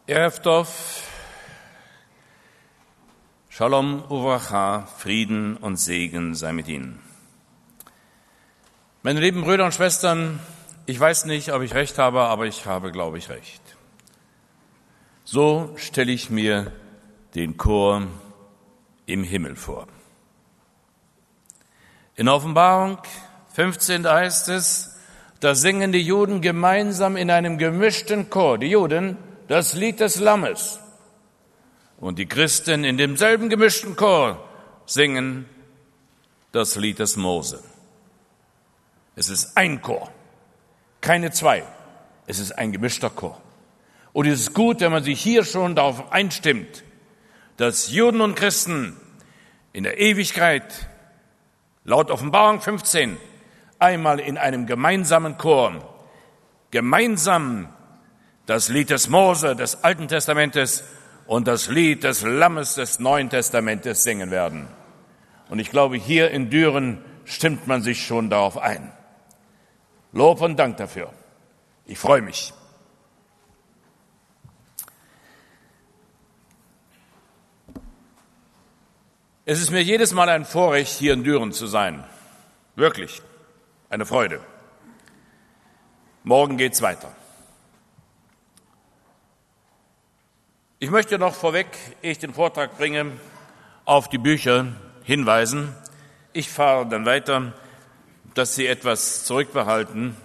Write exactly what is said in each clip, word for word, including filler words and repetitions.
Erev Tov, Shalom Uvracha, Frieden und Segen sei mit Ihnen. Meine lieben Brüder und Schwestern, ich weiß nicht, ob ich recht habe, aber ich habe, glaube ich, recht. So stelle ich mir den Chor im Himmel vor. In Offenbarung fünfzehn heißt es, da singen die Juden gemeinsam in einem gemischten Chor, die Juden, das Lied des Lammes. Und die Christen in demselben gemischten Chor singen das Lied des Mose. Es ist ein Chor, keine zwei. Es ist ein gemischter Chor. Und es ist gut, wenn man sich hier schon darauf einstimmt, dass Juden und Christen in der Ewigkeit laut Offenbarung fünfzehn einmal in einem gemeinsamen Chor gemeinsam das Lied des Mose des Alten Testamentes und das Lied des Lammes des Neuen Testamentes singen werden. Und ich glaube, hier in Düren stimmt man sich schon darauf ein. Lob und Dank dafür. Ich freue mich. Es ist mir jedes Mal ein Vorrecht, hier in Düren zu sein. Wirklich, eine Freude. Morgen geht's weiter. Ich möchte noch vorweg, ehe ich den Vortrag bringe, auf die Bücher hinweisen. Ich fahre dann weiter, dass Sie etwas zurückbehalten.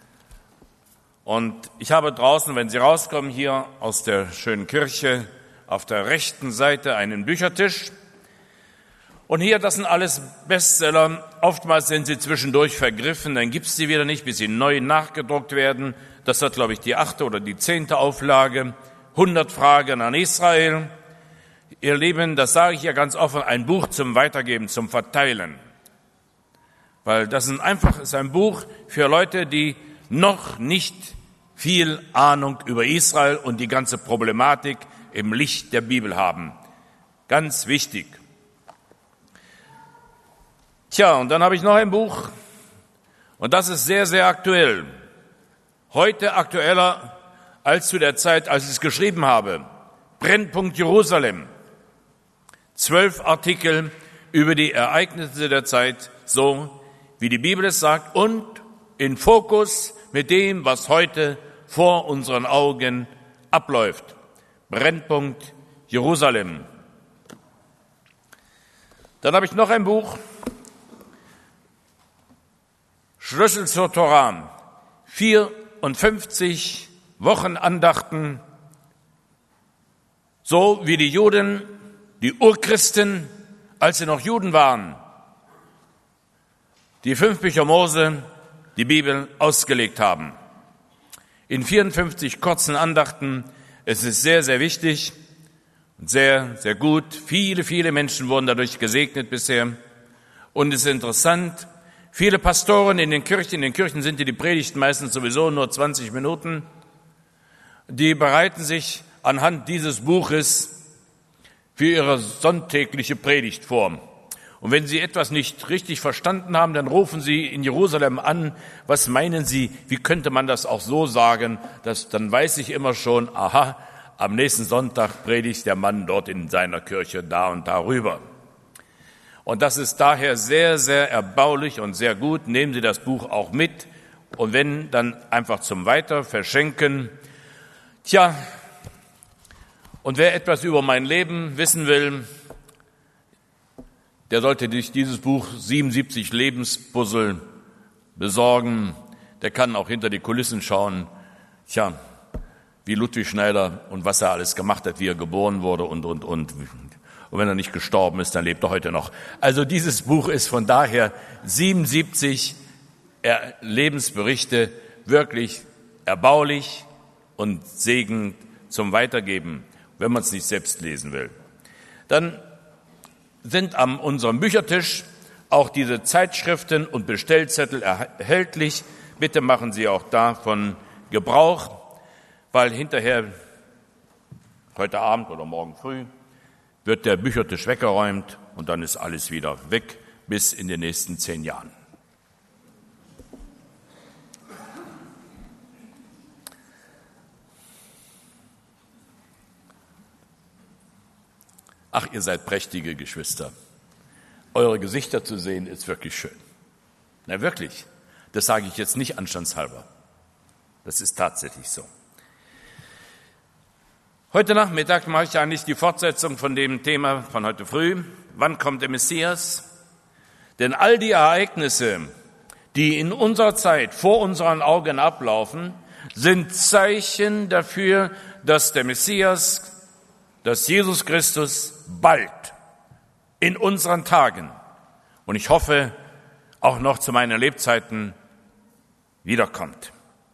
Und ich habe draußen, wenn Sie rauskommen, hier aus der schönen Kirche, auf der rechten Seite einen Büchertisch. Und hier, das sind alles Bestseller. Oftmals sind sie zwischendurch vergriffen, dann gibt es sie wieder nicht, bis sie neu nachgedruckt werden. Das hat, glaube ich, die achte oder die zehnte Auflage. hundert Fragen an Israel. Ihr Lieben, das sage ich ja ganz offen, ein Buch zum Weitergeben, zum Verteilen. Weil das ist einfach ist ein Buch für Leute, die noch nicht viel Ahnung über Israel und die ganze Problematik im Licht der Bibel haben. Ganz wichtig. Tja, und dann habe ich noch ein Buch, und das ist sehr, sehr aktuell. Heute aktueller als zu der Zeit, als ich es geschrieben habe. Brennpunkt Jerusalem. Zwölf Artikel über die Ereignisse der Zeit, so wie die Bibel es sagt, und in Fokus mit dem, was heute vor unseren Augen abläuft. Brennpunkt Jerusalem. Dann habe ich noch ein Buch, Schlüssel zur Torah, vierundfünfzig Wochenandachten, so wie die Juden, die Urchristen, als sie noch Juden waren, die fünf Bücher Mose, die Bibel ausgelegt haben. In vierundfünfzig kurzen Andachten, es ist sehr, sehr wichtig und sehr, sehr gut. Viele, viele Menschen wurden dadurch gesegnet bisher. Und es ist interessant, viele Pastoren in den Kirchen, in den Kirchen sind die Predigten meistens sowieso nur zwanzig Minuten, die bereiten sich anhand dieses Buches für ihre sonntägliche Predigt vor. Und wenn sie etwas nicht richtig verstanden haben, dann rufen sie in Jerusalem an, was meinen Sie, wie könnte man das auch so sagen? Das, dann weiß ich immer schon, aha, am nächsten Sonntag predigt der Mann dort in seiner Kirche da und darüber. Und das ist daher sehr, sehr erbaulich und sehr gut. Nehmen Sie das Buch auch mit und wenn, dann einfach zum Weiterverschenken. Tja, und wer etwas über mein Leben wissen will, der sollte sich dieses Buch siebenundsiebzig Lebenspuzzle besorgen. Der kann auch hinter die Kulissen schauen. Tja, wie Ludwig Schneider und was er alles gemacht hat, wie er geboren wurde und, und, und. Und wenn er nicht gestorben ist, dann lebt er heute noch. Also dieses Buch ist von daher siebenundsiebzig Lebensberichte wirklich erbaulich und Segen zum Weitergeben, wenn man es nicht selbst lesen will. Dann sind an unserem Büchertisch auch diese Zeitschriften und Bestellzettel erhältlich. Bitte machen Sie auch davon Gebrauch, weil hinterher, heute Abend oder morgen früh, wird der Büchertisch weggeräumt und dann ist alles wieder weg bis in den nächsten zehn Jahren. Ach, ihr seid prächtige Geschwister. Eure Gesichter zu sehen, ist wirklich schön. Na wirklich, das sage ich jetzt nicht anstandshalber. Das ist tatsächlich so. Heute Nachmittag mache ich eigentlich die Fortsetzung von dem Thema von heute früh. Wann kommt der Messias? Denn all die Ereignisse, die in unserer Zeit vor unseren Augen ablaufen, sind Zeichen dafür, dass der Messias, dass Jesus Christus bald in unseren Tagen und ich hoffe auch noch zu meinen Lebzeiten wiederkommt.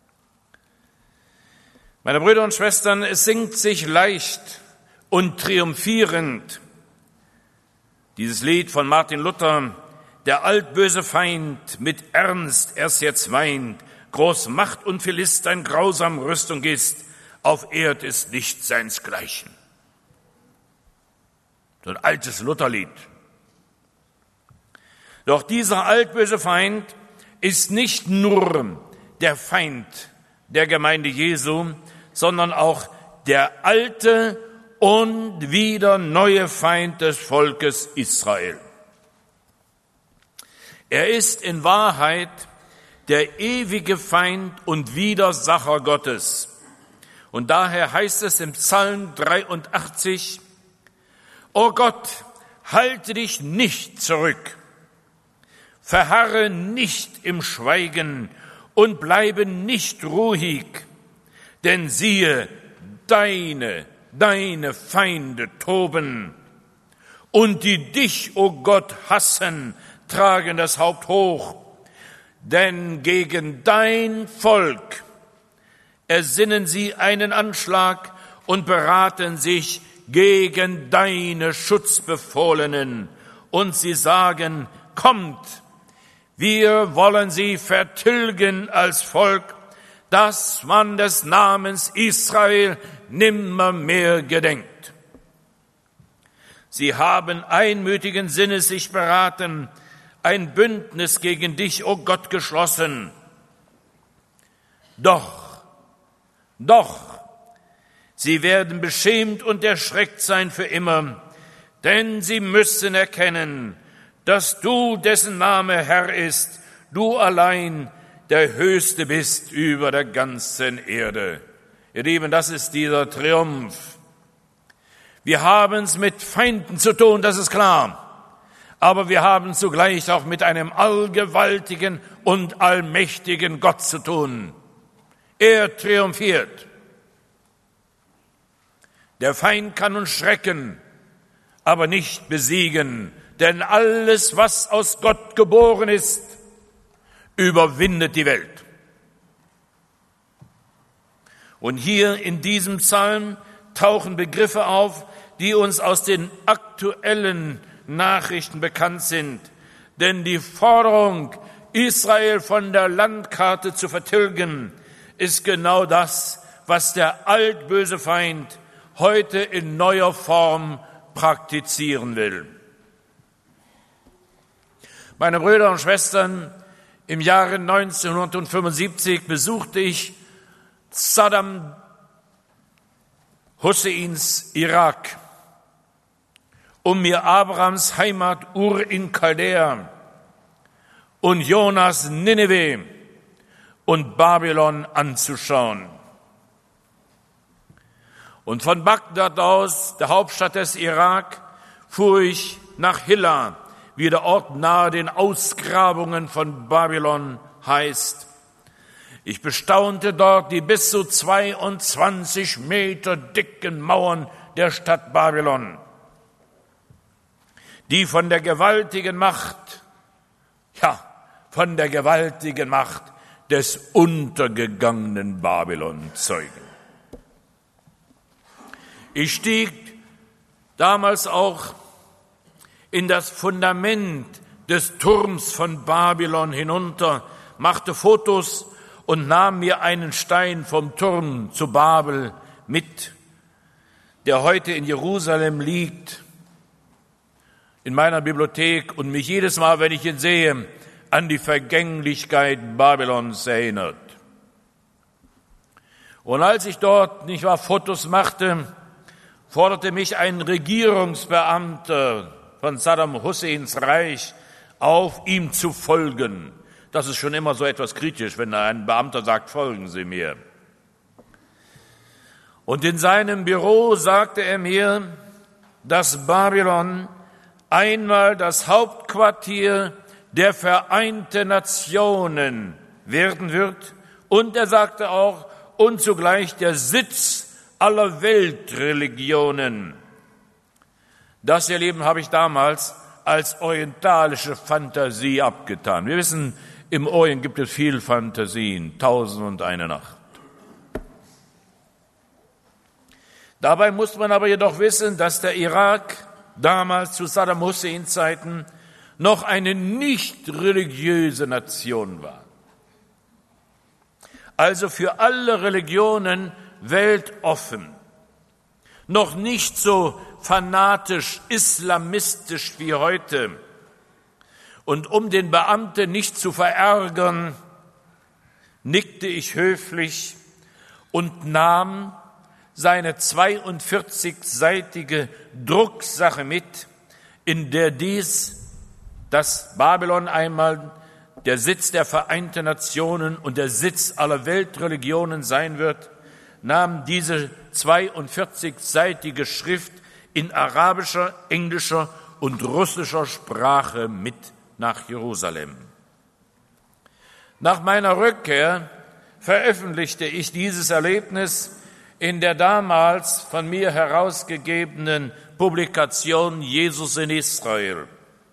Meine Brüder und Schwestern, es singt sich leicht und triumphierend dieses Lied von Martin Luther: Der altböse Feind mit Ernst erst jetzt weint, groß Macht und Philister grausam Rüstung ist, auf Erd ist nicht seinsgleichen. So ein altes Lutherlied. Doch dieser altböse Feind ist nicht nur der Feind der Gemeinde Jesu, sondern auch der alte und wieder neue Feind des Volkes Israel. Er ist in Wahrheit der ewige Feind und Widersacher Gottes. Und daher heißt es im Psalm dreiundachtzig, O Gott, halte dich nicht zurück, verharre nicht im Schweigen und bleibe nicht ruhig, denn siehe, deine, deine Feinde toben und die dich, o Gott, hassen, tragen das Haupt hoch, denn gegen dein Volk ersinnen sie einen Anschlag und beraten sich gegen deine Schutzbefohlenen. Und sie sagen, kommt, wir wollen sie vertilgen als Volk, dass man des Namens Israel nimmermehr gedenkt. Sie haben einmütigen Sinnes sich beraten, ein Bündnis gegen dich, o Gott, geschlossen. Doch, doch, sie werden beschämt und erschreckt sein für immer, denn sie müssen erkennen, dass du, dessen Name Herr ist, du allein der Höchste bist über der ganzen Erde. Ihr Lieben, das ist dieser Triumph. Wir haben es mit Feinden zu tun, das ist klar. Aber wir haben zugleich auch mit einem allgewaltigen und allmächtigen Gott zu tun. Er triumphiert. Der Feind kann uns schrecken, aber nicht besiegen, denn alles, was aus Gott geboren ist, überwindet die Welt. Und hier in diesem Psalm tauchen Begriffe auf, die uns aus den aktuellen Nachrichten bekannt sind. Denn die Forderung, Israel von der Landkarte zu vertilgen, ist genau das, was der altböse Feind heute in neuer Form praktizieren will. Meine Brüder und Schwestern, im Jahre neunzehnhundertfünfundsiebzig besuchte ich Saddam Husseins Irak, um mir Abrahams Heimat Ur in Chaldea und Jonas Nineveh und Babylon anzuschauen. Und von Bagdad aus, der Hauptstadt des Irak, fuhr ich nach Hilla, wie der Ort nahe den Ausgrabungen von Babylon heißt. Ich bestaunte dort die bis zu zweiundzwanzig Meter dicken Mauern der Stadt Babylon, die von der gewaltigen Macht, ja, von der gewaltigen Macht des untergegangenen Babylon zeugen. Ich stieg damals auch in das Fundament des Turms von Babylon hinunter, machte Fotos und nahm mir einen Stein vom Turm zu Babel mit, der heute in Jerusalem liegt, in meiner Bibliothek und mich jedes Mal, wenn ich ihn sehe, an die Vergänglichkeit Babylons erinnert. Und als ich dort, nicht wahr, Fotos machte forderte mich ein Regierungsbeamter von Saddam Husseins Reich auf, ihm zu folgen. Das ist schon immer so etwas kritisch, wenn ein Beamter sagt, folgen Sie mir. Und in seinem Büro sagte er mir, dass Babylon einmal das Hauptquartier der Vereinten Nationen werden wird. Und er sagte auch, und zugleich der Sitz aller Weltreligionen. Das, ihr Lieben, habe ich damals als orientalische Fantasie abgetan. Wir wissen, im Orient gibt es viel Fantasien, tausend und eine Nacht. Dabei muss man aber jedoch wissen, dass der Irak damals zu Saddam Husseins Zeiten noch eine nicht religiöse Nation war. Also für alle Religionen weltoffen. Noch nicht so fanatisch, islamistisch wie heute. Und um den Beamten nicht zu verärgern, nickte ich höflich und nahm seine zweiundvierzigseitige Drucksache mit, in der dies, dass Babylon einmal der Sitz der Vereinten Nationen und der Sitz aller Weltreligionen sein wird, nahm diese zweiundvierzigseitige Schrift in arabischer, englischer und russischer Sprache mit nach Jerusalem. Nach meiner Rückkehr veröffentlichte ich dieses Erlebnis in der damals von mir herausgegebenen Publikation Jesus in Israel.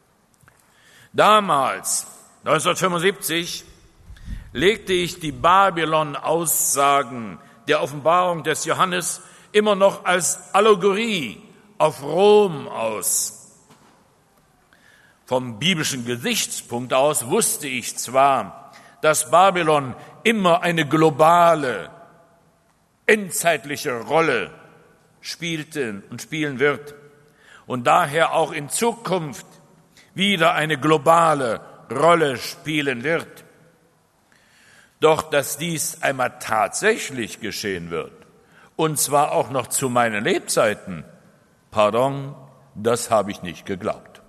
Damals, neunzehnhundertfünfundsiebzig, legte ich die Babylon-Aussagen der Offenbarung des Johannes immer noch als Allegorie auf Rom aus. Vom biblischen Gesichtspunkt aus wusste ich zwar, dass Babylon immer eine globale, endzeitliche Rolle spielte und spielen wird und daher auch in Zukunft wieder eine globale Rolle spielen wird. Doch dass dies einmal tatsächlich geschehen wird, und zwar auch noch zu meinen Lebzeiten, pardon, das habe ich nicht geglaubt.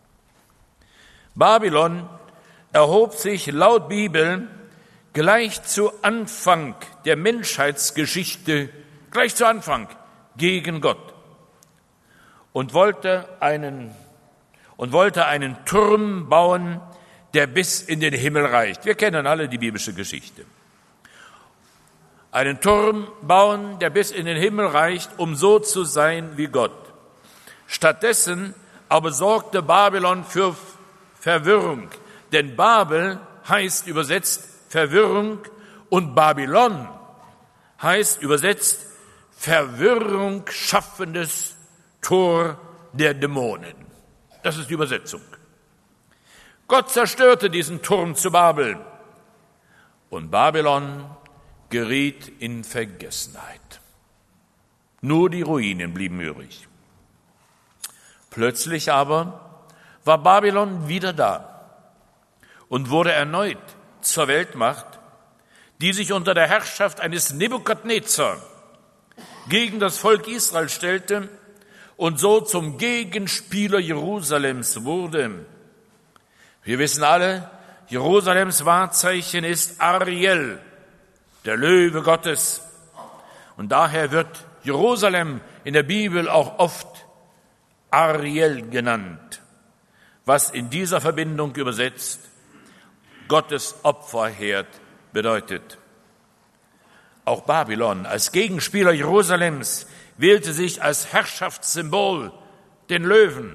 Babylon erhob sich laut Bibel gleich zu Anfang der Menschheitsgeschichte, gleich zu Anfang gegen Gott und wollte einen, und wollte einen Turm bauen, der bis in den Himmel reicht. Wir kennen alle die biblische Geschichte. Einen Turm bauen, der bis in den Himmel reicht, um so zu sein wie Gott. Stattdessen aber sorgte Babylon für Verwirrung, denn Babel heißt übersetzt Verwirrung und Babylon heißt übersetzt Verwirrung schaffendes Tor der Dämonen. Das ist die Übersetzung. Gott zerstörte diesen Turm zu Babel und Babylon geriet in Vergessenheit. Nur die Ruinen blieben übrig. Plötzlich aber war Babylon wieder da und wurde erneut zur Weltmacht, die sich unter der Herrschaft eines Nebukadnezar gegen das Volk Israel stellte und so zum Gegenspieler Jerusalems wurde. Wir wissen alle, Jerusalems Wahrzeichen ist Ariel, der Löwe Gottes. Und daher wird Jerusalem in der Bibel auch oft Ariel genannt, was in dieser Verbindung übersetzt Gottes Opferherd bedeutet. Auch Babylon als Gegenspieler Jerusalems wählte sich als Herrschaftssymbol den Löwen.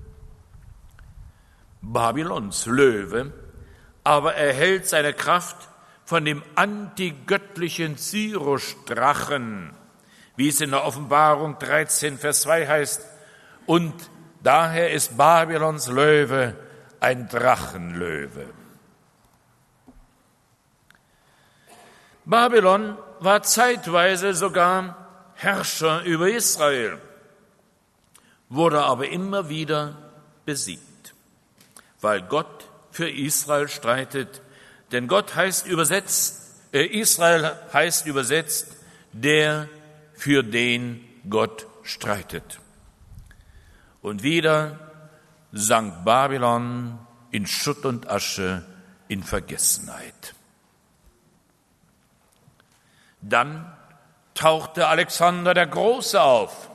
Babylons Löwe aber erhält seine Kraft von dem antigöttlichen Cyrus-Drachen, wie es in der Offenbarung dreizehn, Vers zwei heißt. Und daher ist Babylons Löwe ein Drachenlöwe. Babylon war zeitweise sogar Herrscher über Israel, wurde aber immer wieder besiegt, weil Gott für Israel streitet. Denn Gott heißt übersetzt, äh, Israel heißt übersetzt, der für den Gott streitet. Und wieder sank Babylon in Schutt und Asche, in Vergessenheit. Dann tauchte Alexander der Große auf.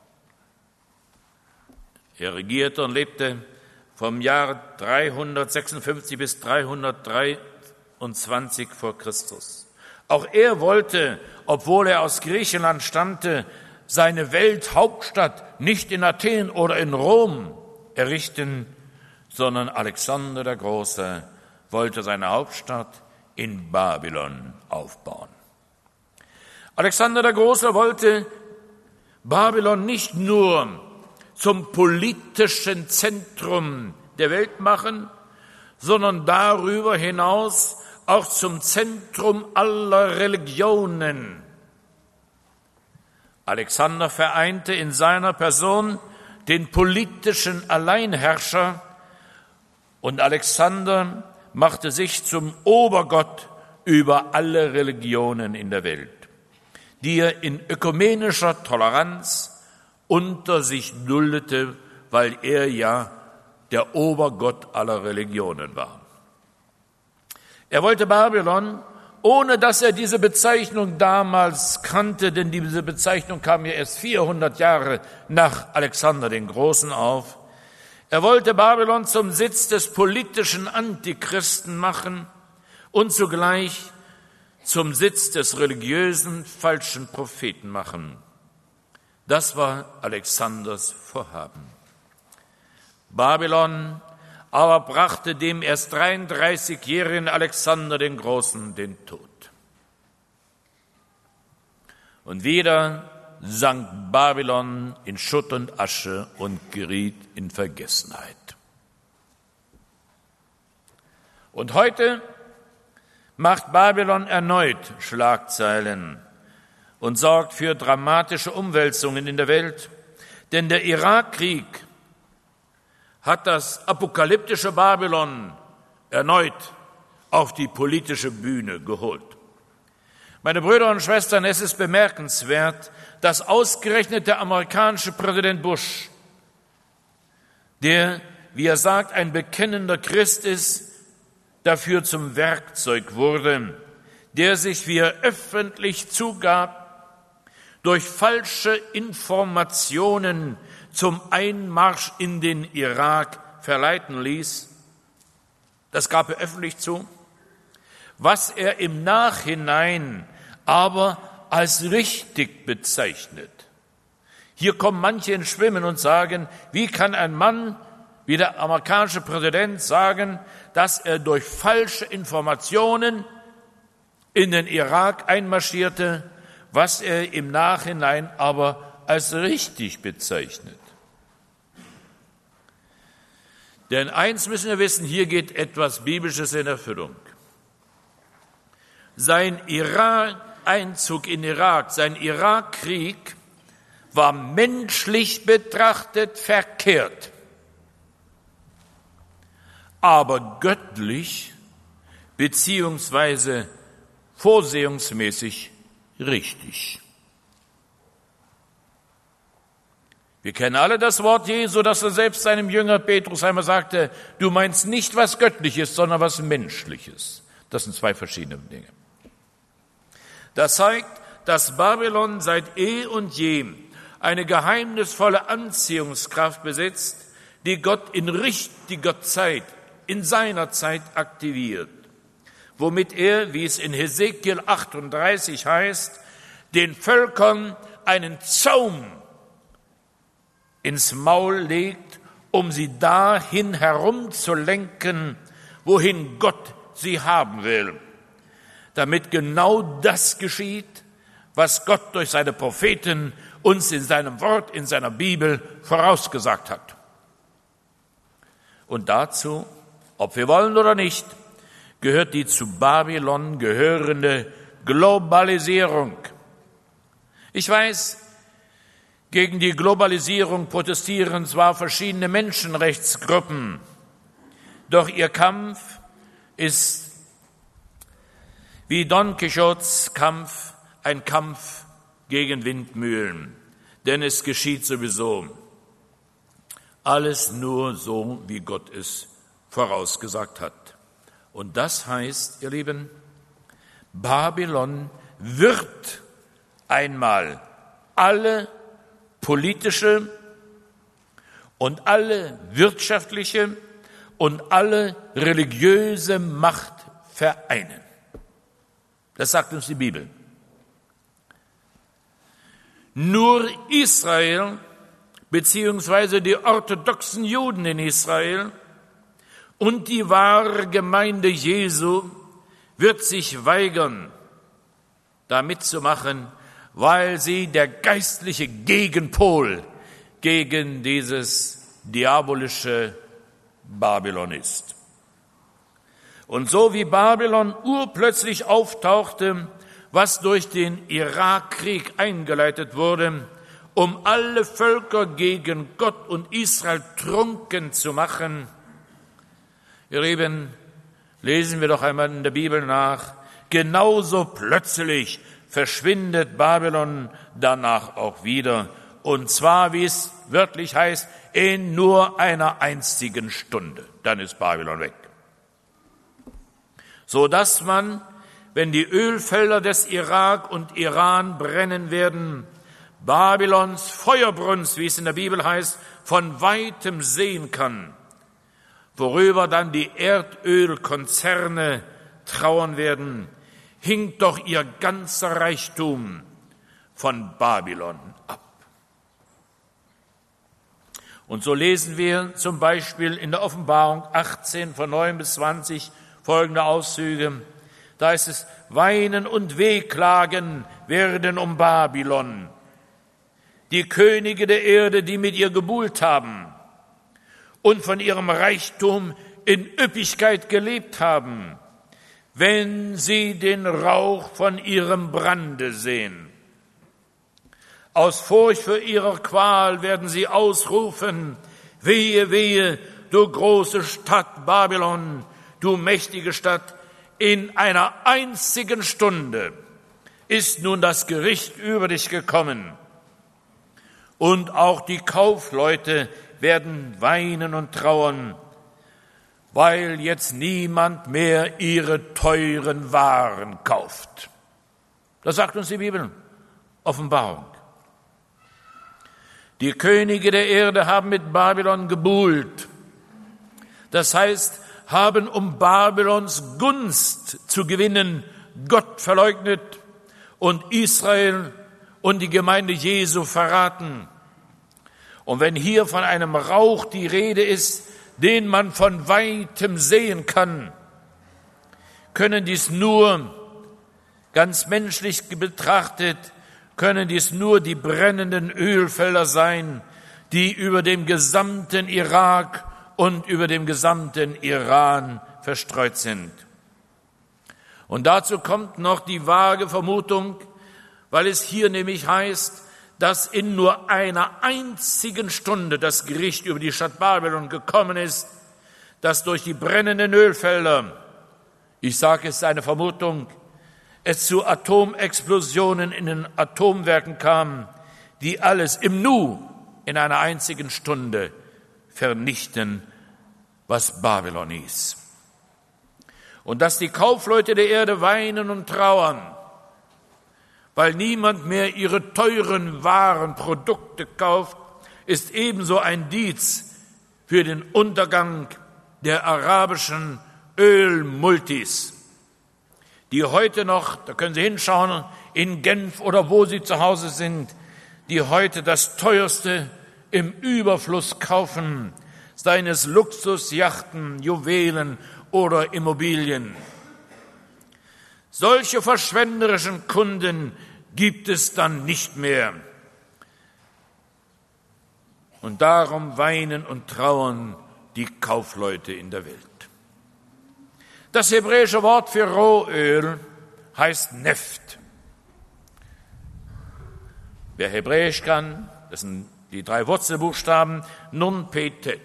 Er regierte und lebte vom Jahr dreihundertsechsundfünfzig bis dreihundertdreiundzwanzig vor Christus. Auch er wollte, obwohl er aus Griechenland stammte, seine Welthauptstadt nicht in Athen oder in Rom errichten, sondern Alexander der Große wollte seine Hauptstadt in Babylon aufbauen. Alexander der Große wollte Babylon nicht nur zum politischen Zentrum der Welt machen, sondern darüber hinaus auch zum Zentrum aller Religionen. Alexander vereinte in seiner Person den politischen Alleinherrscher und Alexander machte sich zum Obergott über alle Religionen in der Welt, die er in ökumenischer Toleranz unter sich duldete, weil er ja der Obergott aller Religionen war. Er wollte Babylon, ohne dass er diese Bezeichnung damals kannte, denn diese Bezeichnung kam ja erst vierhundert Jahre nach Alexander den Großen auf. Er wollte Babylon zum Sitz des politischen Antichristen machen und zugleich zum Sitz des religiösen falschen Propheten machen. Das war Alexanders Vorhaben. Babylon aber brachte dem erst dreiunddreißigjährigen Alexander den Großen den Tod. Und wieder sank Babylon in Schutt und Asche und geriet in Vergessenheit. Und heute macht Babylon erneut Schlagzeilen und sorgt für dramatische Umwälzungen in der Welt, denn der Irakkrieg hat das apokalyptische Babylon erneut auf die politische Bühne geholt. Meine Brüder und Schwestern, es ist bemerkenswert, dass ausgerechnet der amerikanische Präsident Bush, der, wie er sagt, ein bekennender Christ ist, dafür zum Werkzeug wurde, der sich, wie er öffentlich zugab, durch falsche Informationen zum Einmarsch in den Irak verleiten ließ. Das gab er öffentlich zu. Was er im Nachhinein aber als richtig bezeichnet. Hier kommen manche ins Schwimmen und sagen, wie kann ein Mann wie der amerikanische Präsident sagen, dass er durch falsche Informationen in den Irak einmarschierte, was er im Nachhinein aber als richtig bezeichnet. Denn eins müssen wir wissen, hier geht etwas Biblisches in Erfüllung. Sein Irak-Einzug in Irak, sein Irakkrieg war menschlich betrachtet verkehrt, aber göttlich beziehungsweise vorsehungsmäßig richtig. Wir kennen alle das Wort Jesu, dass er selbst seinem Jünger Petrus einmal sagte, du meinst nicht was Göttliches, sondern was Menschliches. Das sind zwei verschiedene Dinge. Das zeigt, dass Babylon seit eh und je eine geheimnisvolle Anziehungskraft besitzt, die Gott in richtiger Zeit, in seiner Zeit aktiviert, womit er, wie es in Hesekiel achtunddreißig heißt, den Völkern einen Zaum ins Maul legt, um sie dahin herumzulenken, wohin Gott sie haben will, damit genau das geschieht, was Gott durch seine Propheten uns in seinem Wort, in seiner Bibel vorausgesagt hat. Und dazu, ob wir wollen oder nicht, gehört die zu Babylon gehörende Globalisierung. Ich weiß, gegen die Globalisierung protestieren zwar verschiedene Menschenrechtsgruppen, doch ihr Kampf ist wie Don Quixotes Kampf ein Kampf gegen Windmühlen. denn es geschieht sowieso alles nur so, wie Gott es vorausgesagt hat. Und das heißt, ihr Lieben, Babylon wird einmal alle politische und alle wirtschaftliche und alle religiöse Macht vereinen. Das sagt uns die Bibel. Nur Israel beziehungsweise die orthodoxen Juden in Israel und die wahre Gemeinde Jesu wird sich weigern, da mitzumachen, weil sie der geistliche Gegenpol gegen dieses diabolische Babylon ist. Und so wie Babylon urplötzlich auftauchte, was durch den Irakkrieg eingeleitet wurde, um alle Völker gegen Gott und Israel trunken zu machen, ihr Lieben, lesen wir doch einmal in der Bibel nach, genauso plötzlich verschwindet Babylon danach auch wieder. Und zwar, wie es wörtlich heißt, in nur einer einzigen Stunde. Dann ist Babylon weg. So dass man, wenn die Ölfelder des Irak und Iran brennen werden, Babylons Feuerbrunst, wie es in der Bibel heißt, von weitem sehen kann, worüber dann die Erdölkonzerne trauern werden, hinkt doch ihr ganzer Reichtum von Babylon ab. Und so lesen wir zum Beispiel in der Offenbarung achtzehn von neun bis zwanzig folgende Auszüge. Da ist es, Weinen und Wehklagen werden um Babylon, die Könige der Erde, die mit ihr gebuhlt haben und von ihrem Reichtum in Üppigkeit gelebt haben, wenn sie den Rauch von ihrem Brande sehen. Aus Furcht für ihre Qual werden sie ausrufen, wehe, wehe, du große Stadt Babylon, du mächtige Stadt, in einer einzigen Stunde ist nun das Gericht über dich gekommen. Und auch die Kaufleute werden weinen und trauern, weil jetzt niemand mehr ihre teuren Waren kauft. Das sagt uns die Bibel, Offenbarung. Die Könige der Erde haben mit Babylon gebuhlt. Das heißt, haben um Babylons Gunst zu gewinnen, Gott verleugnet und Israel und die Gemeinde Jesu verraten. Und wenn hier von einem Rauch die Rede ist, den man von weitem sehen kann, können dies nur, ganz menschlich betrachtet, können dies nur die brennenden Ölfelder sein, die über dem gesamten Irak und über dem gesamten Iran verstreut sind. Und dazu kommt noch die vage Vermutung, weil es hier nämlich heißt, dass in nur einer einzigen Stunde das Gericht über die Stadt Babylon gekommen ist, dass durch die brennenden Ölfelder, ich sage es ist eine Vermutung, es zu Atomexplosionen in den Atomwerken kam, die alles im Nu in einer einzigen Stunde vernichten, was Babylon ist. Und dass die Kaufleute der Erde weinen und trauern, weil niemand mehr ihre teuren Waren, Produkte kauft, ist ebenso ein Indiz für den Untergang der arabischen Ölmultis, die heute noch, da können Sie hinschauen, in Genf oder wo Sie zu Hause sind, die heute das Teuerste im Überfluss kaufen, seien es Luxusjachten, Juwelen oder Immobilien. Solche verschwenderischen Kunden gibt es dann nicht mehr. Und darum weinen und trauern die Kaufleute in der Welt. Das hebräische Wort für Rohöl heißt Neft. Wer Hebräisch kann, das sind die drei Wurzelbuchstaben, Nun, Pe, Tet.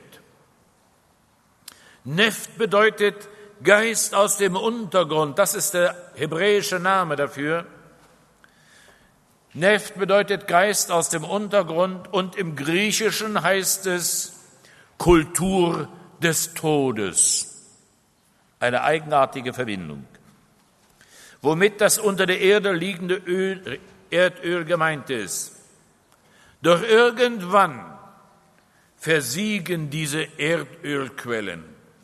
Neft bedeutet Geist aus dem Untergrund, das ist der hebräische Name dafür. Neft bedeutet Geist aus dem Untergrund und im Griechischen heißt es Kultur des Todes. Eine eigenartige Verbindung. Womit das unter der Erde liegende Öl, Erdöl gemeint ist. Doch irgendwann versiegen diese Erdölquellen.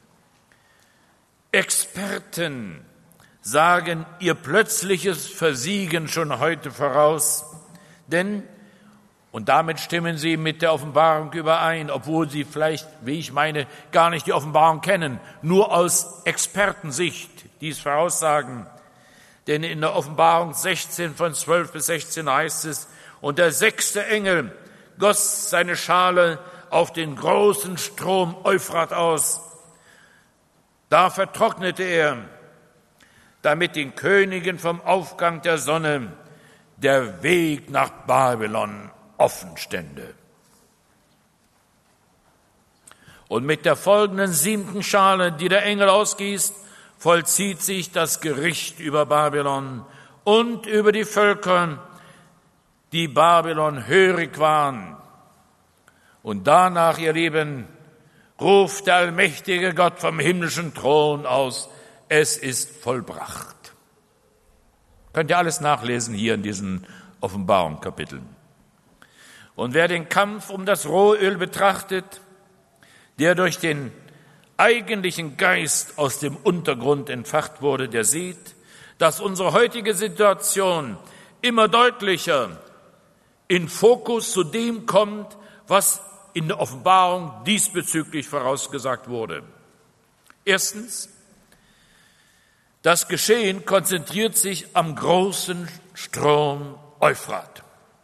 Experten sagen ihr plötzliches Versiegen schon heute voraus, denn, und damit stimmen sie mit der Offenbarung überein, obwohl sie vielleicht, wie ich meine, gar nicht die Offenbarung kennen, nur aus Expertensicht dies voraussagen. Denn in der Offenbarung sechzehn von zwölf bis sechzehn heißt es, und der sechste Engel goss seine Schale auf den großen Strom Euphrat aus. Da vertrocknete er, damit den Königen vom Aufgang der Sonne der Weg nach Babylon offen stände. Und mit der folgenden siebten Schale, die der Engel ausgießt, vollzieht sich das Gericht über Babylon und über die Völker, die Babylon hörig waren. Und danach, ihr Lieben, ruft der allmächtige Gott vom himmlischen Thron aus, es ist vollbracht. Könnt ihr alles nachlesen hier in diesen Offenbarungskapiteln. Und wer den Kampf um das Rohöl betrachtet, der durch den eigentlichen Geist aus dem Untergrund entfacht wurde, der sieht, dass unsere heutige Situation immer deutlicher in Fokus zu dem kommt, was in der Offenbarung diesbezüglich vorausgesagt wurde. Erstens, das Geschehen konzentriert sich am großen Strom Euphrat,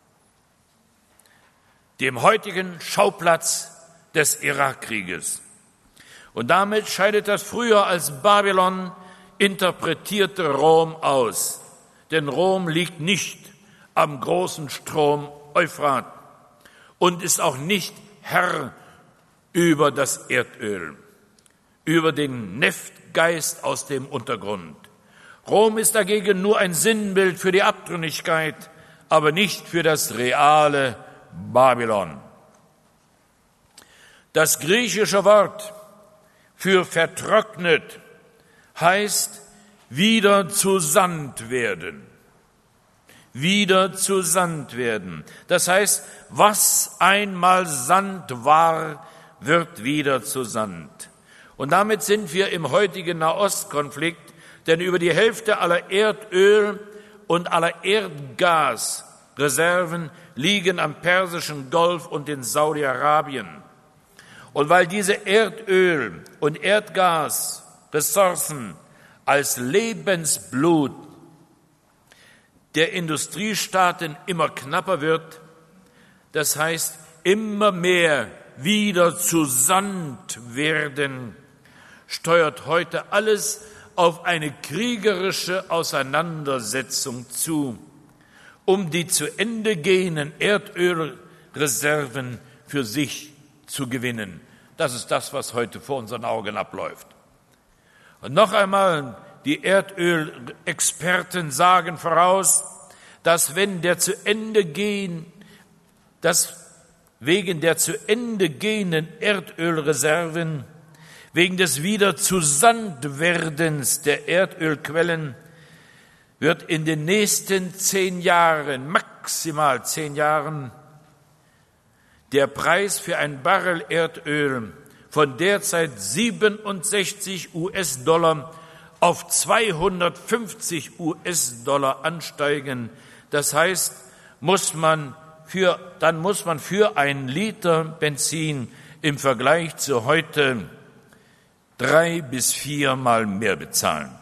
dem heutigen Schauplatz des Irakkrieges. Und damit scheidet das früher als Babylon interpretierte Rom aus. Denn Rom liegt nicht am großen Strom Euphrat und ist auch nicht Herr über das Erdöl, über den Neftgeist aus dem Untergrund. Rom ist dagegen nur ein Sinnbild für die Abtrünnigkeit, aber nicht für das reale Babylon. Das griechische Wort für vertrocknet heißt wieder zu Sand werden. Wieder zu Sand werden. Das heißt, was einmal Sand war, wird wieder zu Sand. Und damit sind wir im heutigen Nahostkonflikt, denn über die Hälfte aller Erdöl- und aller Erdgasreserven liegen am Persischen Golf und in Saudi-Arabien. Und weil diese Erdöl- und Erdgasressourcen als Lebensblut der Industriestaaten immer knapper wird, das heißt immer mehr wieder zu Sand werden, steuert heute alles auf eine kriegerische Auseinandersetzung zu, um die zu Ende gehenden Erdölreserven für sich zu gewinnen. Das ist das, was heute vor unseren Augen abläuft. Und noch einmal, die Erdölexperten sagen voraus, dass wenn der zu Ende gehen, dass wegen der zu Ende gehenden Erdölreserven, wegen des wieder zu Sandwerdens der Erdölquellen, wird in den nächsten zehn Jahren, maximal zehn Jahren, der Preis für ein Barrel Erdöl von derzeit siebenundsechzig US-Dollar auf zweihundertfünfzig US-Dollar ansteigen. Das heißt, muss man für, dann muss man für einen Liter Benzin im Vergleich zu heute drei bis viermal mehr bezahlen.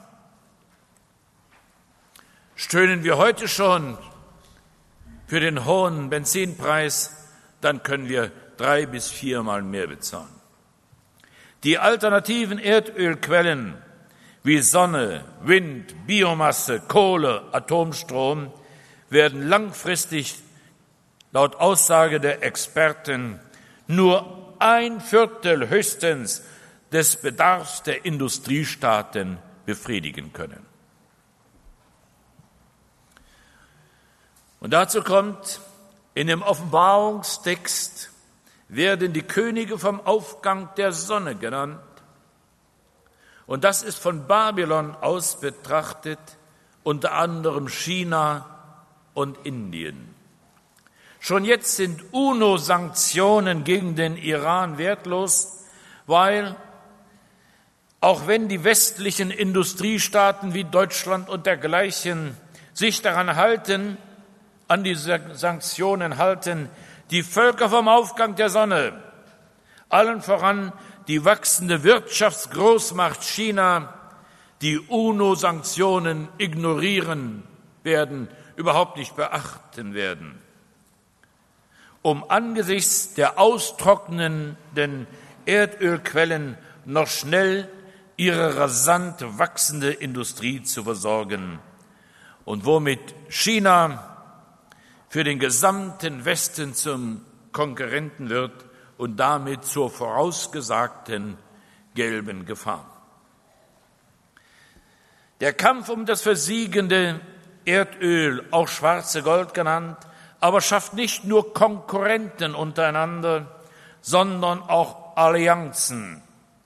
Stöhnen wir heute schon für den hohen Benzinpreis, dann können wir drei bis viermal mehr bezahlen. Die alternativen Erdölquellen wie Sonne, Wind, Biomasse, Kohle, Atomstrom werden langfristig laut Aussage der Experten nur ein Viertel höchstens des Bedarfs der Industriestaaten befriedigen können. Und dazu kommt, in dem Offenbarungstext werden die Könige vom Aufgang der Sonne genannt. Und das ist von Babylon aus betrachtet, unter anderem China und Indien. Schon jetzt sind UNO-Sanktionen gegen den Iran wertlos, weil auch wenn die westlichen Industriestaaten wie Deutschland und dergleichen sich daran halten, an diese Sanktionen halten, die Völker vom Aufgang der Sonne, allen voran die wachsende Wirtschaftsgroßmacht China, die UNO-Sanktionen ignorieren werden, überhaupt nicht beachten werden, um angesichts der austrocknenden Erdölquellen noch schnell ihre rasant wachsende Industrie zu versorgen und womit China für den gesamten Westen zum Konkurrenten wird und damit zur vorausgesagten gelben Gefahr. Der Kampf um das versiegende Erdöl, auch schwarze Gold genannt, aber schafft nicht nur Konkurrenten untereinander, sondern auch Allianzen,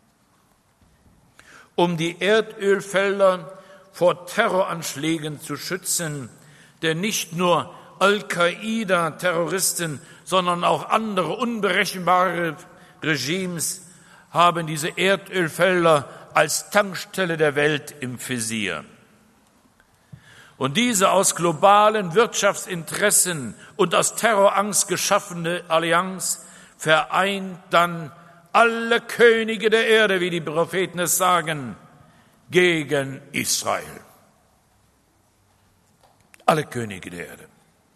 um die Erdölfelder vor Terroranschlägen zu schützen, denn nicht nur Al-Qaida-Terroristen, sondern auch andere unberechenbare Regimes haben diese Erdölfelder als Tankstelle der Welt im Visier. Und diese aus globalen Wirtschaftsinteressen und aus Terrorangst geschaffene Allianz vereint dann alle Könige der Erde, wie die Propheten es sagen, gegen Israel. Alle Könige der Erde.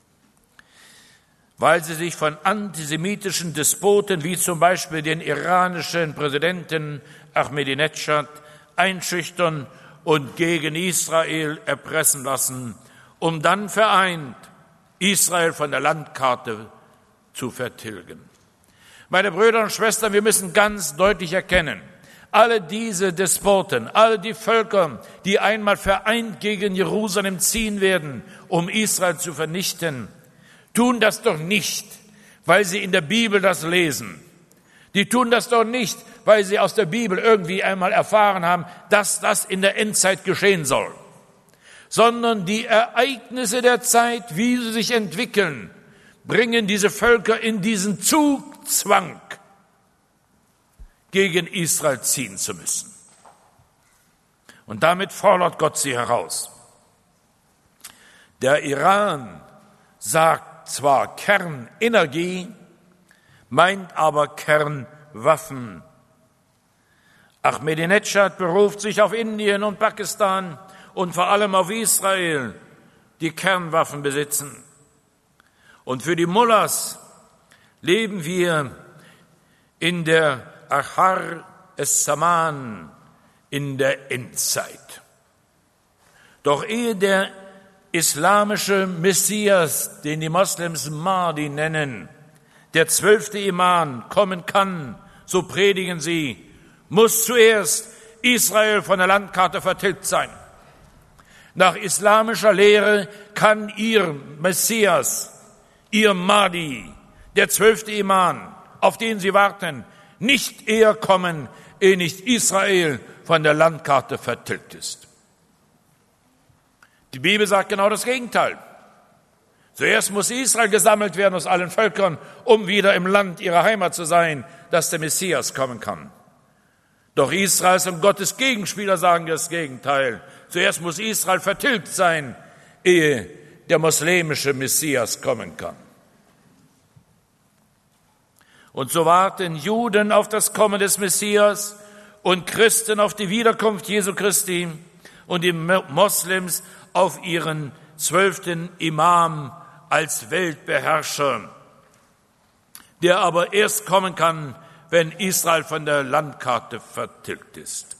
Weil sie sich von antisemitischen Despoten wie zum Beispiel den iranischen Präsidenten Ahmadinejad einschüchtern und gegen Israel erpressen lassen, um dann vereint Israel von der Landkarte zu vertilgen. Meine Brüder und Schwestern, wir müssen ganz deutlich erkennen, alle diese Despoten, alle die Völker, die einmal vereint gegen Jerusalem ziehen werden, um Israel zu vernichten, tun das doch nicht, weil sie in der Bibel das lesen. Die tun das doch nicht, weil sie aus der Bibel irgendwie einmal erfahren haben, dass das in der Endzeit geschehen soll, sondern die Ereignisse der Zeit, wie sie sich entwickeln, bringen diese Völker in diesen Zugzwang, gegen Israel ziehen zu müssen. Und damit fordert Gott sie heraus. Der Iran sagt zwar Kernenergie, meint aber Kernwaffen. Ahmadinejad beruft sich auf Indien und Pakistan und vor allem auf Israel, die Kernwaffen besitzen. Und für die Mullahs leben wir in der Achar es-Zaman, in der Endzeit. Doch ehe der islamische Messias, den die Moslems Mahdi nennen, der zwölfte Imam kommen kann, so predigen sie, muss zuerst Israel von der Landkarte vertilgt sein. Nach islamischer Lehre kann ihr Messias, ihr Mahdi, der zwölfte Imam, auf den sie warten, nicht eher kommen, ehe nicht Israel von der Landkarte vertilgt ist. Die Bibel sagt genau das Gegenteil. Zuerst muss Israel gesammelt werden aus allen Völkern, um wieder im Land ihrer Heimat zu sein, dass der Messias kommen kann. Doch Israels und Gottes Gegenspieler sagen das Gegenteil. Zuerst muss Israel vertilgt sein, ehe der moslemische Messias kommen kann. Und so warten Juden auf das Kommen des Messias und Christen auf die Wiederkunft Jesu Christi und die Moslems auf ihren zwölften Imam als Weltbeherrscher, der aber erst kommen kann, wenn Israel von der Landkarte vertilgt ist.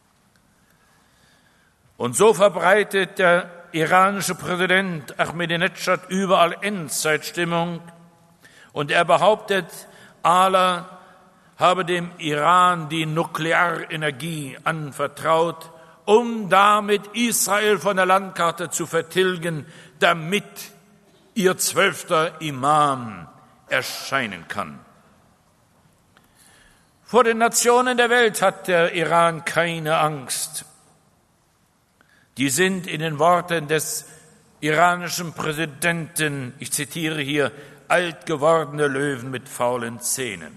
Und so verbreitet der iranische Präsident Ahmadinejad überall Endzeitstimmung und er behauptet, Allah habe dem Iran die Nuklearenergie anvertraut, um damit Israel von der Landkarte zu vertilgen, damit ihr zwölfter Imam erscheinen kann. Vor den Nationen der Welt hat der Iran keine Angst. Die sind in den Worten des iranischen Präsidenten, ich zitiere hier, alt gewordene Löwen mit faulen Zähnen.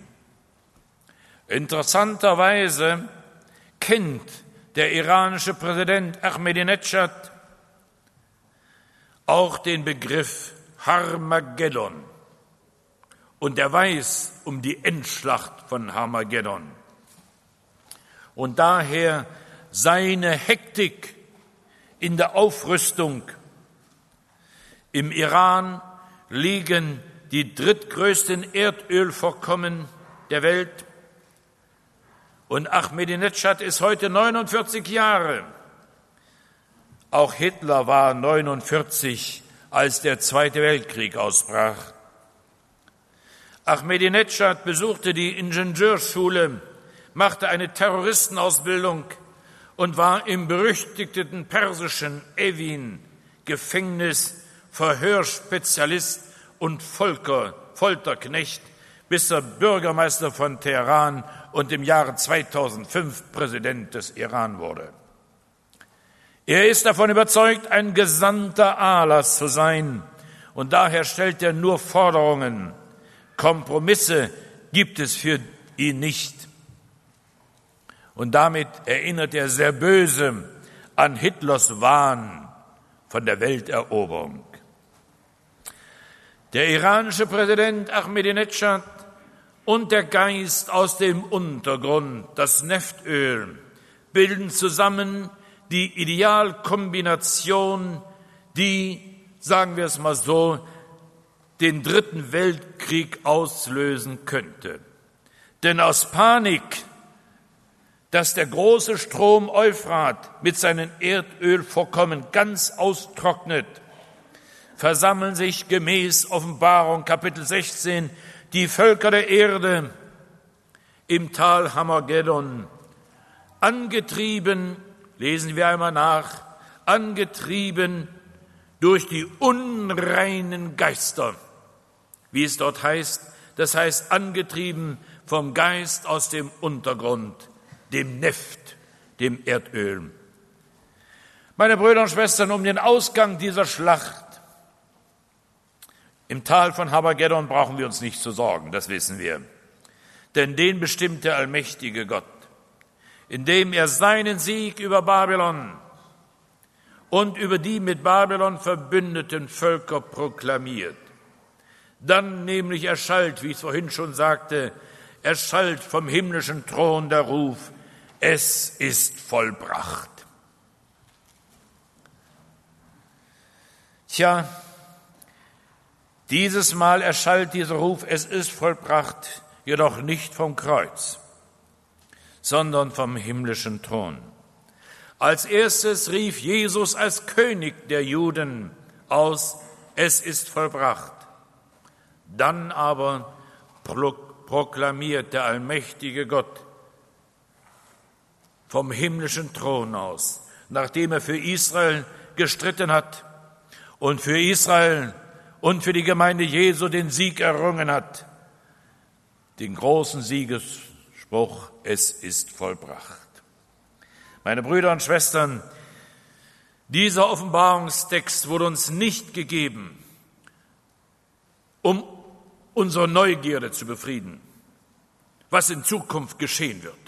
Interessanterweise kennt der iranische Präsident Ahmadinejad auch den Begriff Harmageddon. Und er weiß um die Endschlacht von Harmageddon. Und daher seine Hektik in der Aufrüstung. Im Iran liegen die drittgrößten Erdölvorkommen der Welt. Und Ahmadinejad ist heute neunundvierzig Jahre. Auch Hitler war neunundvierzig, als der Zweite Weltkrieg ausbrach. Ahmadinejad besuchte die Ingenieurschule, machte eine Terroristenausbildung und war im berüchtigten persischen Evin-Gefängnis Verhörspezialist und Volker, Folterknecht, bis er Bürgermeister von Teheran und im Jahre zweitausendfünf Präsident des Iran wurde. Er ist davon überzeugt, ein Gesandter Allahs zu sein, und daher stellt er nur Forderungen. Kompromisse gibt es für ihn nicht. Und damit erinnert er sehr böse an Hitlers Wahn von der Welteroberung. Der iranische Präsident Ahmadinejad und der Geist aus dem Untergrund, das Neftöl, bilden zusammen die Idealkombination, die, sagen wir es mal so, den Dritten Weltkrieg auslösen könnte. Denn aus Panik, dass der große Strom Euphrat mit seinen Erdölvorkommen ganz austrocknet, versammeln sich gemäß Offenbarung Kapitel sechzehn die Völker der Erde im Tal Harmageddon, angetrieben, lesen wir einmal nach, angetrieben durch die unreinen Geister, wie es dort heißt, das heißt angetrieben vom Geist aus dem Untergrund, dem Neft, dem Erdöl. Meine Brüder und Schwestern, um den Ausgang dieser Schlacht im Tal von Harmageddon brauchen wir uns nicht zu sorgen, das wissen wir. Denn den bestimmt der allmächtige Gott, indem er seinen Sieg über Babylon und über die mit Babylon verbündeten Völker proklamiert. Dann nämlich erschallt, wie ich es vorhin schon sagte, erschallt vom himmlischen Thron der Ruf, es ist vollbracht. Tja, dieses Mal erschallt dieser Ruf, es ist vollbracht, jedoch nicht vom Kreuz, sondern vom himmlischen Thron. Als erstes rief Jesus als König der Juden aus, es ist vollbracht. Dann aber proklamiert der allmächtige Gott vom himmlischen Thron aus, nachdem er für Israel gestritten hat und für Israel und für die Gemeinde Jesu den Sieg errungen hat, den großen Siegesspruch, es ist vollbracht. Meine Brüder und Schwestern, dieser Offenbarungstext wurde uns nicht gegeben, um unsere Neugierde zu befrieden, was in Zukunft geschehen wird,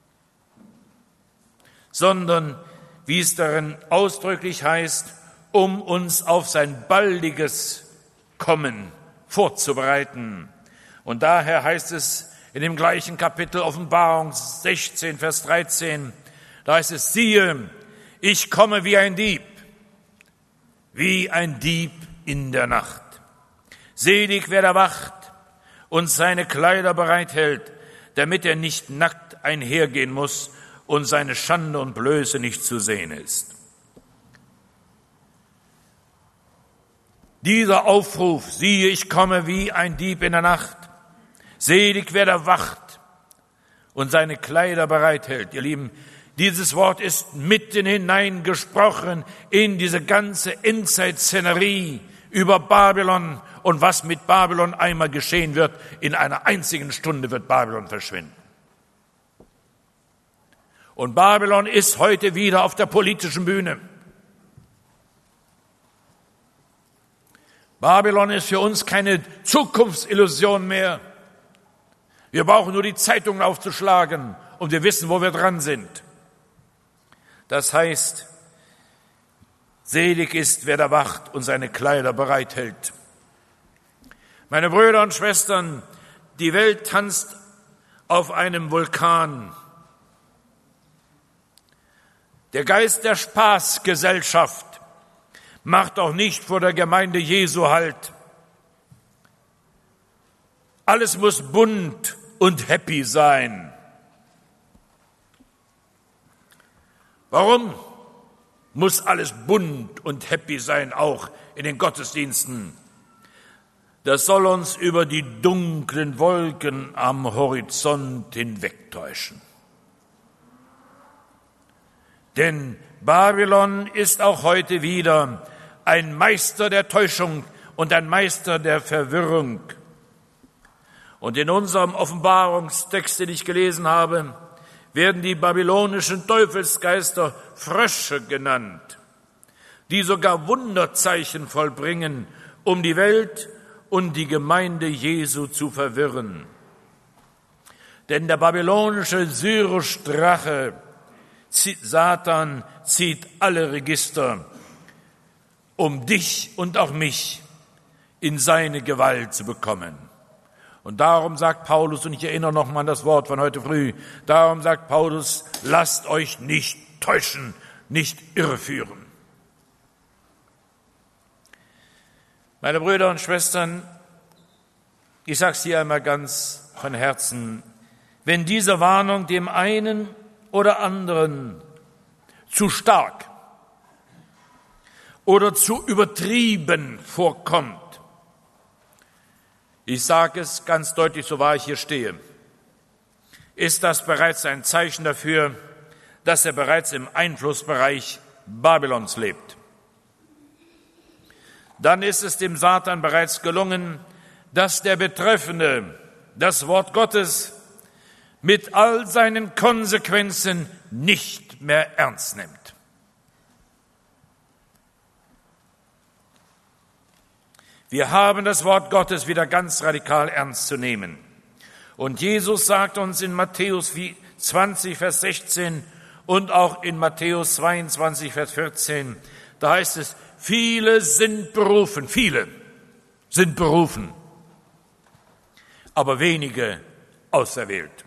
sondern, wie es darin ausdrücklich heißt, um uns auf sein baldiges Kommen vorzubereiten. Und daher heißt es in dem gleichen Kapitel Offenbarung sechzehn, Vers dreizehn, da heißt es, siehe, ich komme wie ein Dieb, wie ein Dieb in der Nacht. Selig, wer da wacht und seine Kleider bereithält, damit er nicht nackt einhergehen muss und seine Schande und Blöße nicht zu sehen ist. Dieser Aufruf, siehe, ich komme wie ein Dieb in der Nacht. Selig, wer da wacht und seine Kleider bereithält. Ihr Lieben, dieses Wort ist mitten hineingesprochen in diese ganze Endzeit-Szenerie, über Babylon und was mit Babylon einmal geschehen wird. In einer einzigen Stunde wird Babylon verschwinden. Und Babylon ist heute wieder auf der politischen Bühne. Babylon ist für uns keine Zukunftsillusion mehr. Wir brauchen nur die Zeitungen aufzuschlagen und wir wissen, wo wir dran sind. Das heißt, selig ist, wer da wacht und seine Kleider bereithält. Meine Brüder und Schwestern, die Welt tanzt auf einem Vulkan. Der Geist der Spaßgesellschaft macht auch nicht vor der Gemeinde Jesu Halt. Alles muss bunt und happy sein. Warum muss alles bunt und happy sein, auch in den Gottesdiensten? Das soll uns über die dunklen Wolken am Horizont hinwegtäuschen. Denn Babylon ist auch heute wieder ein Meister der Täuschung und ein Meister der Verwirrung. Und in unserem Offenbarungstext, den ich gelesen habe, werden die babylonischen Teufelsgeister Frösche genannt, die sogar Wunderzeichen vollbringen, um die Welt und die Gemeinde Jesu zu verwirren. Denn der babylonische Syrisch-Drache, Satan, zieht alle Register, um dich und auch mich in seine Gewalt zu bekommen. Und darum sagt Paulus, und ich erinnere noch mal an das Wort von heute früh, darum sagt Paulus, lasst euch nicht täuschen, nicht irreführen. Meine Brüder und Schwestern, ich sage es hier einmal ganz von Herzen, wenn diese Warnung dem einen oder anderen zu stark oder zu übertrieben vorkommt, ich sage es ganz deutlich, so wahr ich hier stehe, ist das bereits ein Zeichen dafür, dass er bereits im Einflussbereich Babylons lebt. Dann ist es dem Satan bereits gelungen, dass der Betreffende das Wort Gottes mit all seinen Konsequenzen nicht mehr ernst nimmt. Wir haben das Wort Gottes wieder ganz radikal ernst zu nehmen. Und Jesus sagt uns in Matthäus zwanzig, Vers sechzehn und auch in Matthäus zweiundzwanzig, Vers vierzehn, da heißt es, viele sind berufen, viele sind berufen, aber wenige auserwählt.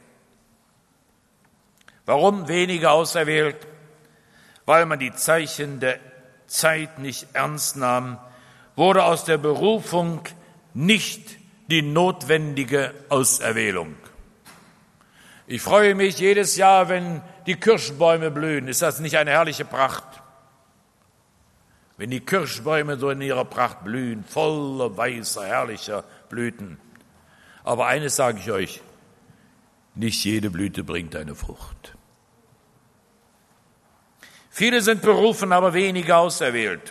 Warum wenige auserwählt? Weil man die Zeichen der Zeit nicht ernst nahm, wurde aus der Berufung nicht die notwendige Auserwählung. Ich freue mich jedes Jahr, wenn die Kirschbäume blühen. Ist das nicht eine herrliche Pracht? Wenn die Kirschbäume so in ihrer Pracht blühen, voller weißer, herrlicher Blüten. Aber eines sage ich euch, nicht jede Blüte bringt eine Frucht. Viele sind berufen, aber wenige auserwählt.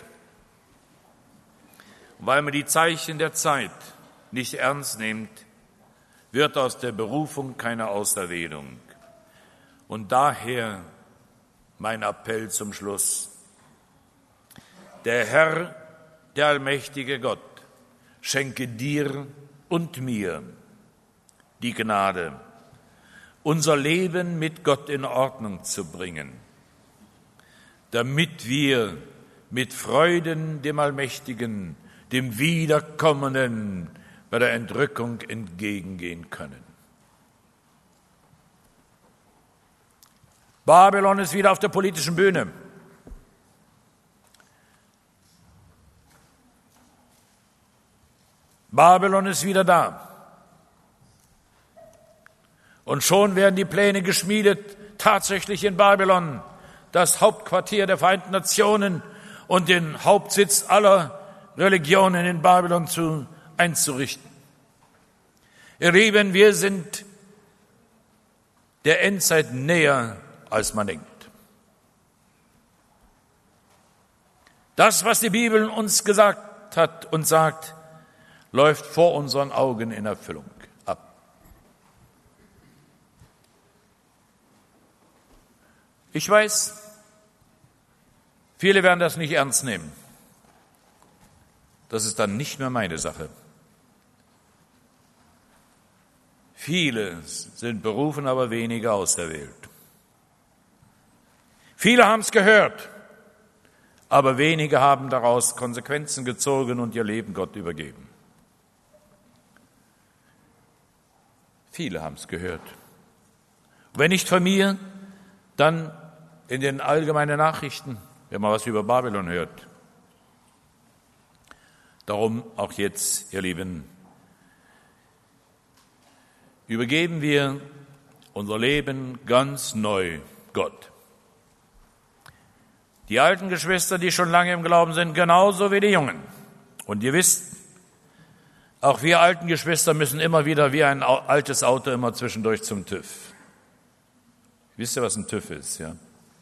Weil man die Zeichen der Zeit nicht ernst nimmt, wird aus der Berufung keine Auserwählung. Und daher mein Appell zum Schluss. Der Herr, der allmächtige Gott, schenke dir und mir die Gnade, unser Leben mit Gott in Ordnung zu bringen, damit wir mit Freuden dem Allmächtigen, dem Wiederkommenden bei der Entrückung entgegengehen können. Babylon ist wieder auf der politischen Bühne. Babylon ist wieder da. Und schon werden die Pläne geschmiedet, tatsächlich in Babylon, das Hauptquartier der Vereinten Nationen und den Hauptsitz aller Religionen in Babylon zu, einzurichten. Ihr Lieben, wir sind der Endzeit näher, als man denkt. Das, was die Bibel uns gesagt gesagt hat und sagt, läuft vor unseren Augen in Erfüllung ab. Ich weiß, viele werden das nicht ernst nehmen. Das ist dann nicht mehr meine Sache. Viele sind berufen, aber wenige auserwählt. Viele haben es gehört, aber wenige haben daraus Konsequenzen gezogen und ihr Leben Gott übergeben. Viele haben es gehört. Wenn nicht von mir, dann in den allgemeinen Nachrichten, wenn man was über Babylon hört. Darum auch jetzt, ihr Lieben, übergeben wir unser Leben ganz neu Gott. Die alten Geschwister, die schon lange im Glauben sind, genauso wie die Jungen. Und ihr wisst, auch wir alten Geschwister müssen immer wieder wie ein altes Auto immer zwischendurch zum TÜV. Wisst ihr, was ein TÜV ist, ja?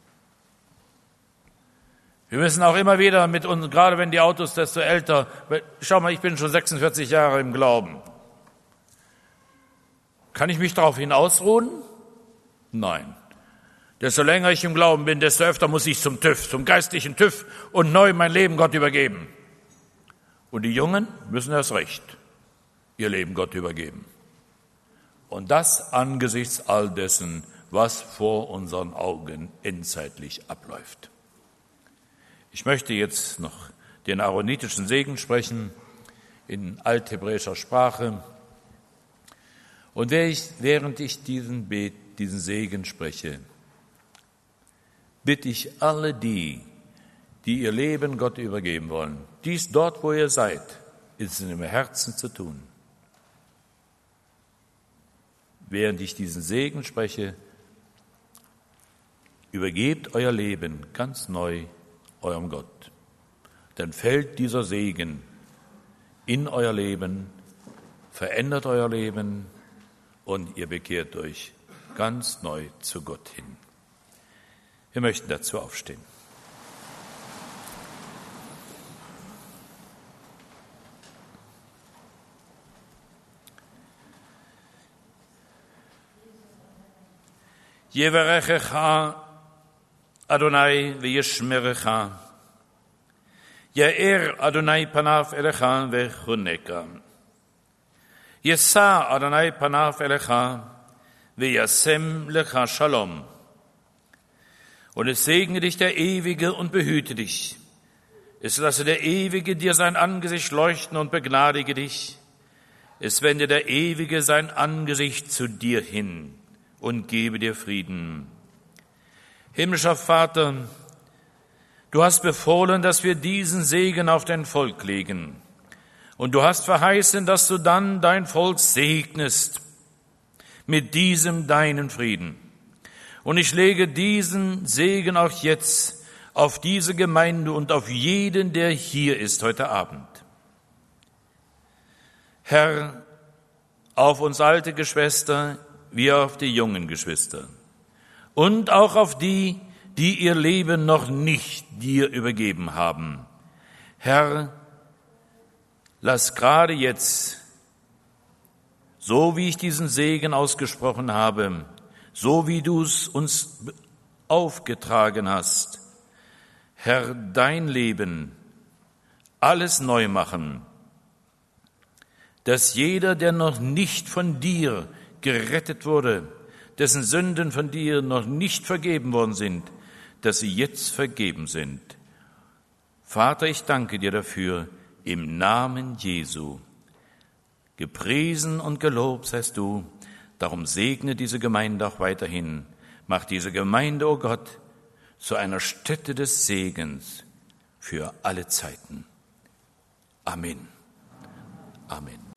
Wir müssen auch immer wieder mit uns, gerade wenn die Autos desto älter, schau mal, ich bin schon sechsundvierzig Jahre im Glauben. Kann ich mich daraufhin ausruhen? Nein. Desto länger ich im Glauben bin, desto öfter muss ich zum TÜV, zum geistlichen TÜV und neu mein Leben Gott übergeben. Und die Jungen müssen erst recht ihr Leben Gott übergeben. Und das angesichts all dessen, was vor unseren Augen endzeitlich abläuft. Ich möchte jetzt noch den aaronitischen Segen sprechen in althebräischer Sprache. Und während ich diesen, Bet, diesen Segen spreche, bitte ich alle die, die ihr Leben Gott übergeben wollen, dies dort, wo ihr seid, ist in ihrem Herzen zu tun. Während ich diesen Segen spreche, übergebt euer Leben ganz neu eurem Gott. Dann fällt dieser Segen in euer Leben, verändert euer Leben und ihr bekehrt euch ganz neu zu Gott hin. Wir möchten dazu aufstehen. Yevarechecha Adonai v'yishmerecha. Ya'er Adonai panav elecha v'chuneka. Yesa Adonai panav elecha v'yasem lecha shalom. Und es segne dich der Ewige und behüte dich. Es lasse der Ewige dir sein Angesicht leuchten und begnadige dich. Es wende der Ewige sein Angesicht zu dir hin und gebe dir Frieden. Himmlischer Vater, du hast befohlen, dass wir diesen Segen auf dein Volk legen. Und du hast verheißen, dass du dann dein Volk segnest mit diesem deinen Frieden. Und ich lege diesen Segen auch jetzt auf diese Gemeinde und auf jeden, der hier ist heute Abend. Herr, auf uns alte Geschwister, wie auf die jungen Geschwister. Und auch auf die, die ihr Leben noch nicht dir übergeben haben. Herr, lass gerade jetzt, so wie ich diesen Segen ausgesprochen habe, so wie du es uns aufgetragen hast, Herr, dein Leben alles neu machen, dass jeder, der noch nicht von dir gerettet wurde, dessen Sünden von dir noch nicht vergeben worden sind, dass sie jetzt vergeben sind. Vater, ich danke dir dafür im Namen Jesu. Gepriesen und gelobt seist du, darum segne diese Gemeinde auch weiterhin. Mach diese Gemeinde, o Gott, zu einer Stätte des Segens für alle Zeiten. Amen. Amen.